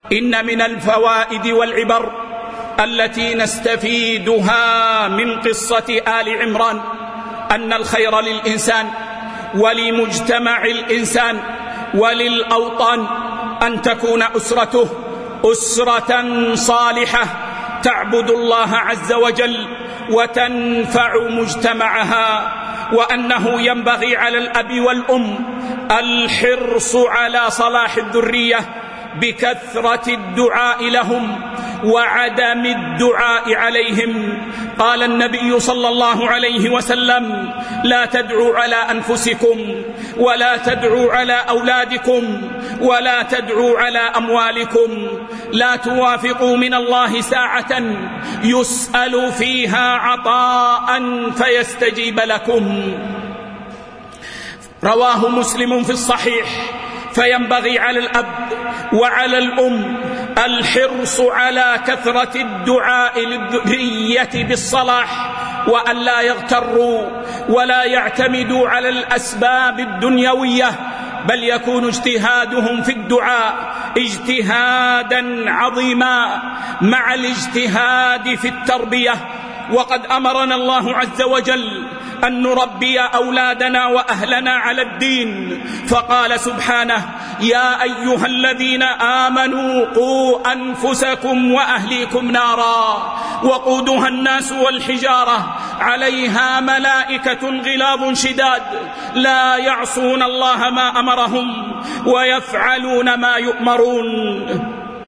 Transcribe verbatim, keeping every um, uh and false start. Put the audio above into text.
إن من الفوائد والعبر التي نستفيدها من قصة آل عمران أن الخير للإنسان ولمجتمع الإنسان وللأوطان أن تكون أسرته أسرة صالحة تعبد الله عز وجل وتنفع مجتمعها، وأنه ينبغي على الأب والأم الحرص على صلاح الذرية بكثرة الدعاء لهم وعدم الدعاء عليهم. قال النبي صلى الله عليه وسلم: لا تدعوا على أنفسكم ولا تدعوا على أولادكم ولا تدعوا على أموالكم، لا توافقوا من الله ساعة يسأل فيها عطاء فيستجيب لكم. رواه مسلم في الصحيح. فينبغي على الأب وعلى الأم الحرص على كثرة الدعاء للذرية بالصلاح، وأن لا يغتروا ولا يعتمدوا على الأسباب الدنيوية، بل يكون اجتهادهم في الدعاء اجتهادا عظيما مع الاجتهاد في التربية. وقد أمرنا الله عز وجل أن نربي أولادنا وأهلنا على الدين، فقال سبحانه: يا أيها الذين آمنوا قوا أنفسكم وأهليكم نارا وقودها الناس والحجارة عليها ملائكة غلاظ شداد لا يعصون الله ما أمرهم ويفعلون ما يؤمرون.